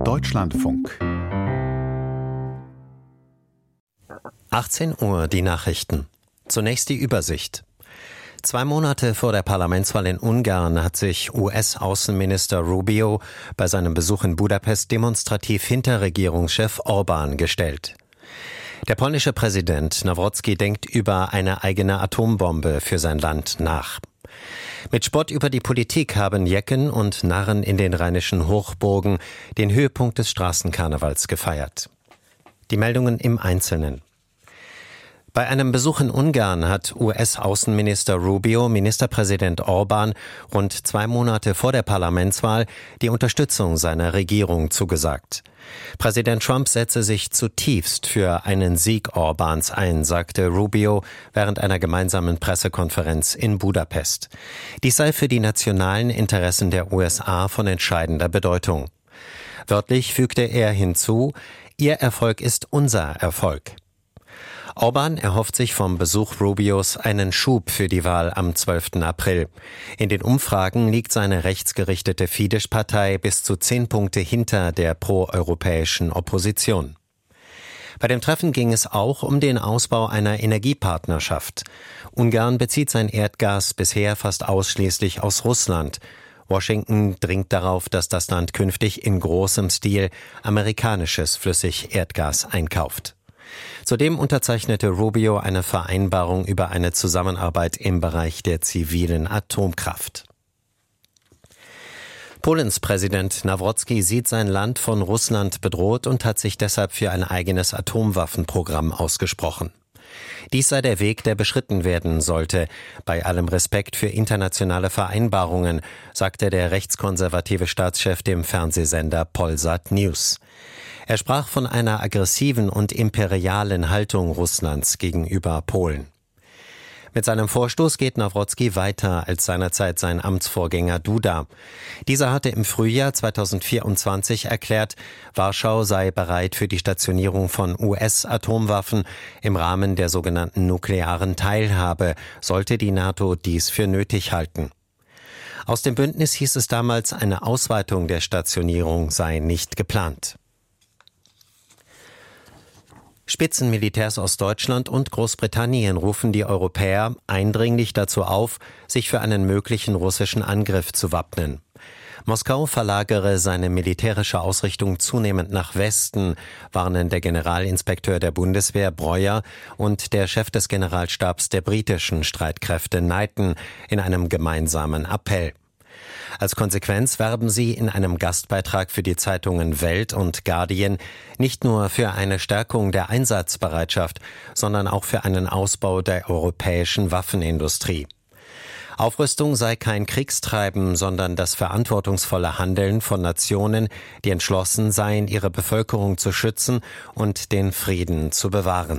Deutschlandfunk. 18 Uhr die Nachrichten. Zunächst die Übersicht. 2 Monate vor der Parlamentswahl in Ungarn hat sich US-Außenminister Rubio bei seinem Besuch in Budapest demonstrativ hinter Regierungschef Orbán gestellt. Der polnische Präsident Nawrocki denkt über eine eigene Atombombe für sein Land nach. Mit Spott über die Politik haben Jecken und Narren in den rheinischen Hochburgen den Höhepunkt des Straßenkarnevals gefeiert. Die Meldungen im Einzelnen. Bei einem Besuch in Ungarn hat US-Außenminister Rubio Ministerpräsident Orbán rund 2 Monate vor der Parlamentswahl die Unterstützung seiner Regierung zugesagt. Präsident Trump setze sich zutiefst für einen Sieg Orbáns ein, sagte Rubio während einer gemeinsamen Pressekonferenz in Budapest. Dies sei für die nationalen Interessen der USA von entscheidender Bedeutung. Wörtlich fügte er hinzu: Ihr Erfolg ist unser Erfolg. Orbán erhofft sich vom Besuch Rubios einen Schub für die Wahl am 12. April. In den Umfragen liegt seine rechtsgerichtete Fidesz-Partei bis zu 10 Punkte hinter der proeuropäischen Opposition. Bei dem Treffen ging es auch um den Ausbau einer Energiepartnerschaft. Ungarn bezieht sein Erdgas bisher fast ausschließlich aus Russland. Washington dringt darauf, dass das Land künftig in großem Stil amerikanisches Flüssigerdgas einkauft. Zudem unterzeichnete Rubio eine Vereinbarung über eine Zusammenarbeit im Bereich der zivilen Atomkraft. Polens Präsident Nawrocki sieht sein Land von Russland bedroht und hat sich deshalb für ein eigenes Atomwaffenprogramm ausgesprochen. Dies sei der Weg, der beschritten werden sollte, bei allem Respekt für internationale Vereinbarungen, sagte der rechtskonservative Staatschef dem Fernsehsender Polsat News. Er sprach von einer aggressiven und imperialen Haltung Russlands gegenüber Polen. Mit seinem Vorstoß geht Nawrocki weiter als seinerzeit sein Amtsvorgänger Duda. Dieser hatte im Frühjahr 2024 erklärt, Warschau sei bereit für die Stationierung von US-Atomwaffen im Rahmen der sogenannten nuklearen Teilhabe, sollte die NATO dies für nötig halten. Aus dem Bündnis hieß es damals, eine Ausweitung der Stationierung sei nicht geplant. Spitzenmilitärs aus Deutschland und Großbritannien rufen die Europäer eindringlich dazu auf, sich für einen möglichen russischen Angriff zu wappnen. Moskau verlagere seine militärische Ausrichtung zunehmend nach Westen, warnen der Generalinspekteur der Bundeswehr Breuer und der Chef des Generalstabs der britischen Streitkräfte Knighton in einem gemeinsamen Appell. Als Konsequenz werben sie in einem Gastbeitrag für die Zeitungen Welt und Guardian nicht nur für eine Stärkung der Einsatzbereitschaft, sondern auch für einen Ausbau der europäischen Waffenindustrie. Aufrüstung sei kein Kriegstreiben, sondern das verantwortungsvolle Handeln von Nationen, die entschlossen seien, ihre Bevölkerung zu schützen und den Frieden zu bewahren.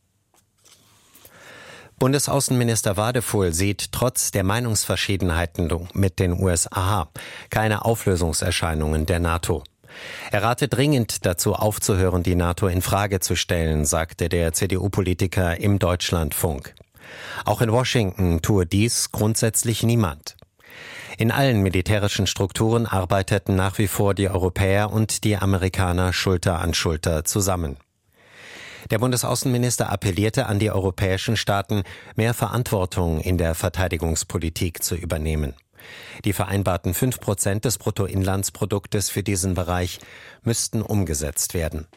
Bundesaußenminister Wadefuhl sieht trotz der Meinungsverschiedenheiten mit den USA keine Auflösungserscheinungen der NATO. Er rate dringend dazu aufzuhören, die NATO in Frage zu stellen, sagte der CDU-Politiker im Deutschlandfunk. Auch in Washington tue dies grundsätzlich niemand. In allen militärischen Strukturen arbeiteten nach wie vor die Europäer und die Amerikaner Schulter an Schulter zusammen. Der Bundesaußenminister appellierte an die europäischen Staaten, mehr Verantwortung in der Verteidigungspolitik zu übernehmen. Die vereinbarten 5% des Bruttoinlandsproduktes für diesen Bereich müssten umgesetzt werden.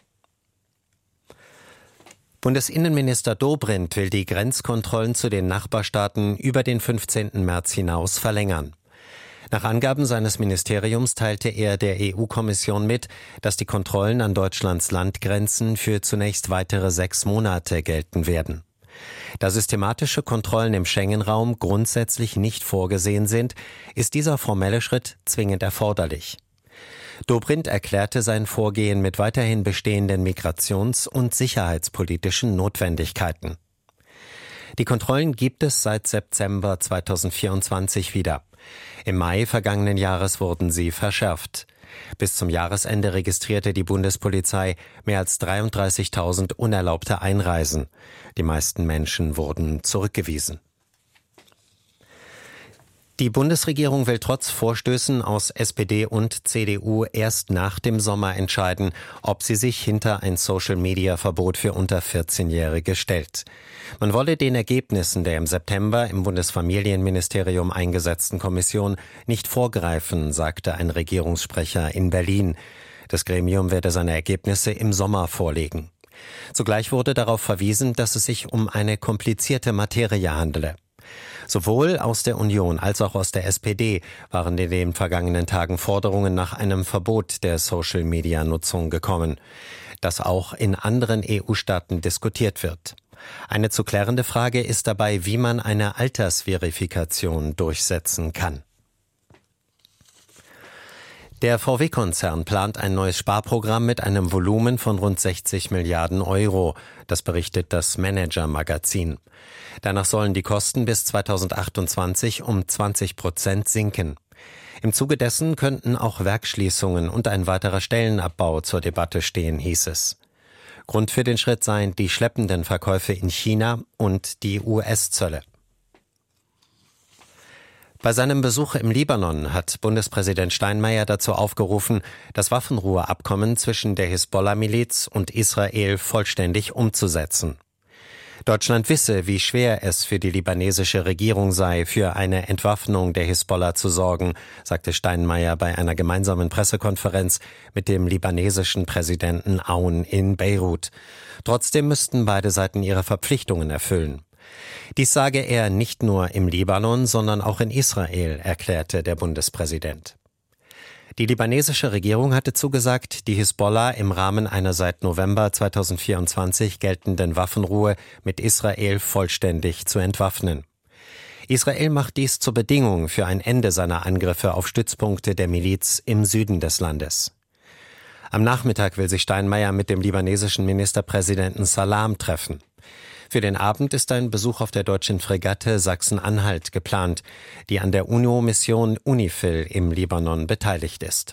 Bundesinnenminister Dobrindt will die Grenzkontrollen zu den Nachbarstaaten über den 15. März hinaus verlängern. Nach Angaben seines Ministeriums teilte er der EU-Kommission mit, dass die Kontrollen an Deutschlands Landgrenzen für zunächst weitere 6 Monate gelten werden. Da systematische Kontrollen im Schengen-Raum grundsätzlich nicht vorgesehen sind, ist dieser formelle Schritt zwingend erforderlich. Dobrindt erklärte sein Vorgehen mit weiterhin bestehenden migrations- und sicherheitspolitischen Notwendigkeiten. Die Kontrollen gibt es seit September 2024 wieder. Im Mai vergangenen Jahres wurden sie verschärft. Bis zum Jahresende registrierte die Bundespolizei mehr als 33.000 unerlaubte Einreisen. Die meisten Menschen wurden zurückgewiesen. Die Bundesregierung will trotz Vorstößen aus SPD und CDU erst nach dem Sommer entscheiden, ob sie sich hinter ein Social-Media-Verbot für unter 14-Jährige stellt. Man wolle den Ergebnissen der im September im Bundesfamilienministerium eingesetzten Kommission nicht vorgreifen, sagte ein Regierungssprecher in Berlin. Das Gremium werde seine Ergebnisse im Sommer vorlegen. Zugleich wurde darauf verwiesen, dass es sich um eine komplizierte Materie handele. Sowohl aus der Union als auch aus der SPD waren in den vergangenen Tagen Forderungen nach einem Verbot der Social-Media-Nutzung gekommen, das auch in anderen EU-Staaten diskutiert wird. Eine zu klärende Frage ist dabei, wie man eine Altersverifikation durchsetzen kann. Der VW-Konzern plant ein neues Sparprogramm mit einem Volumen von rund 60 Milliarden Euro. Das berichtet das Manager-Magazin. Danach sollen die Kosten bis 2028 um 20% sinken. Im Zuge dessen könnten auch Werksschließungen und ein weiterer Stellenabbau zur Debatte stehen, hieß es. Grund für den Schritt seien die schleppenden Verkäufe in China und die US-Zölle. Bei seinem Besuch im Libanon hat Bundespräsident Steinmeier dazu aufgerufen, das Waffenruheabkommen zwischen der Hisbollah-Miliz und Israel vollständig umzusetzen. Deutschland wisse, wie schwer es für die libanesische Regierung sei, für eine Entwaffnung der Hisbollah zu sorgen, sagte Steinmeier bei einer gemeinsamen Pressekonferenz mit dem libanesischen Präsidenten Aoun in Beirut. Trotzdem müssten beide Seiten ihre Verpflichtungen erfüllen. Dies sage er nicht nur im Libanon, sondern auch in Israel, erklärte der Bundespräsident. Die libanesische Regierung hatte zugesagt, die Hisbollah im Rahmen einer seit November 2024 geltenden Waffenruhe mit Israel vollständig zu entwaffnen. Israel macht dies zur Bedingung für ein Ende seiner Angriffe auf Stützpunkte der Miliz im Süden des Landes. Am Nachmittag will sich Steinmeier mit dem libanesischen Ministerpräsidenten Salam treffen. Für den Abend ist ein Besuch auf der deutschen Fregatte Sachsen-Anhalt geplant, die an der UNO-Mission UNIFIL im Libanon beteiligt ist.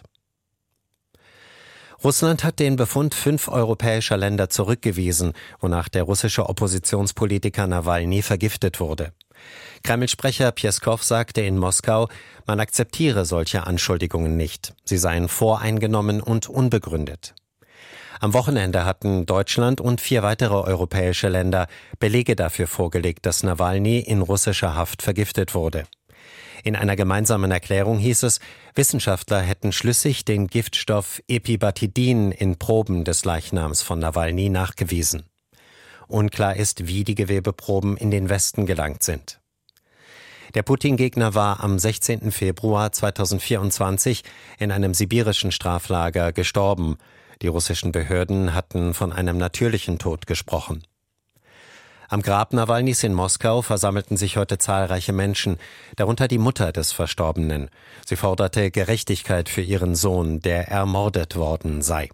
Russland hat den Befund 5 europäischer Länder zurückgewiesen, wonach der russische Oppositionspolitiker Nawalny vergiftet wurde. Kreml-Sprecher Pjeskow sagte in Moskau, man akzeptiere solche Anschuldigungen nicht. Sie seien voreingenommen und unbegründet. Am Wochenende hatten Deutschland und 4 weitere europäische Länder Belege dafür vorgelegt, dass Nawalny in russischer Haft vergiftet wurde. In einer gemeinsamen Erklärung hieß es, Wissenschaftler hätten schlüssig den Giftstoff Epibatidin in Proben des Leichnams von Nawalny nachgewiesen. Unklar ist, wie die Gewebeproben in den Westen gelangt sind. Der Putin-Gegner war am 16. Februar 2024 in einem sibirischen Straflager gestorben. Die russischen Behörden hatten von einem natürlichen Tod gesprochen. Am Grab Nawalnys in Moskau versammelten sich heute zahlreiche Menschen, darunter die Mutter des Verstorbenen. Sie forderte Gerechtigkeit für ihren Sohn, der ermordet worden sei.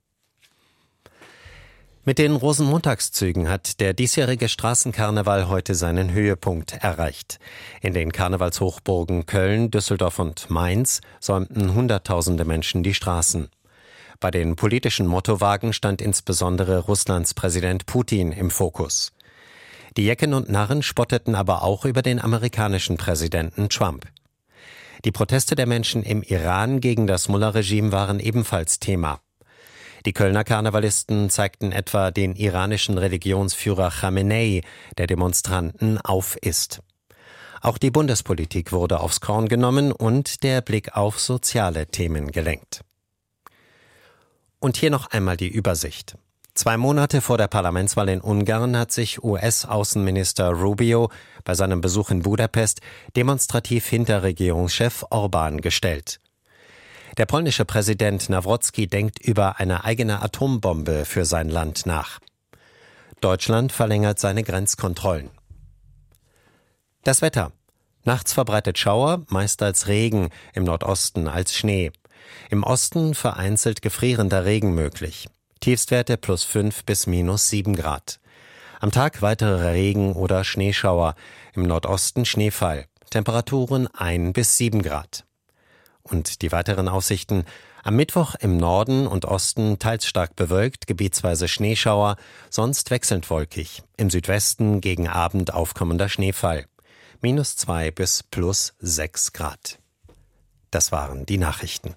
Mit den Rosenmontagszügen hat der diesjährige Straßenkarneval heute seinen Höhepunkt erreicht. In den Karnevalshochburgen Köln, Düsseldorf und Mainz säumten Hunderttausende Menschen die Straßen. Bei den politischen Mottowagen stand insbesondere Russlands Präsident Putin im Fokus. Die Jecken und Narren spotteten aber auch über den amerikanischen Präsidenten Trump. Die Proteste der Menschen im Iran gegen das Mullah-Regime waren ebenfalls Thema. Die Kölner Karnevalisten zeigten etwa den iranischen Religionsführer Khamenei, der Demonstranten aufisst. Auch die Bundespolitik wurde aufs Korn genommen und der Blick auf soziale Themen gelenkt. Und hier noch einmal die Übersicht. 2 Monate vor der Parlamentswahl in Ungarn hat sich US-Außenminister Rubio bei seinem Besuch in Budapest demonstrativ hinter Regierungschef Orbán gestellt. Der polnische Präsident Nawrocki denkt über eine eigene Atombombe für sein Land nach. Deutschland verlängert seine Grenzkontrollen. Das Wetter. Nachts verbreitet Schauer, meist als Regen, im Nordosten als Schnee. Im Osten vereinzelt gefrierender Regen möglich. Tiefstwerte +5 bis -7 Grad. Am Tag weitere Regen- oder Schneeschauer. Im Nordosten Schneefall. Temperaturen 1 bis 7 Grad. Und die weiteren Aussichten. Am Mittwoch im Norden und Osten teils stark bewölkt, gebietsweise Schneeschauer, sonst wechselnd wolkig. Im Südwesten gegen Abend aufkommender Schneefall. -2 bis +6 Grad. Das waren die Nachrichten.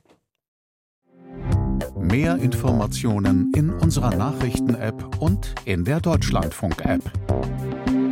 Mehr Informationen in unserer Nachrichten-App und in der Deutschlandfunk-App.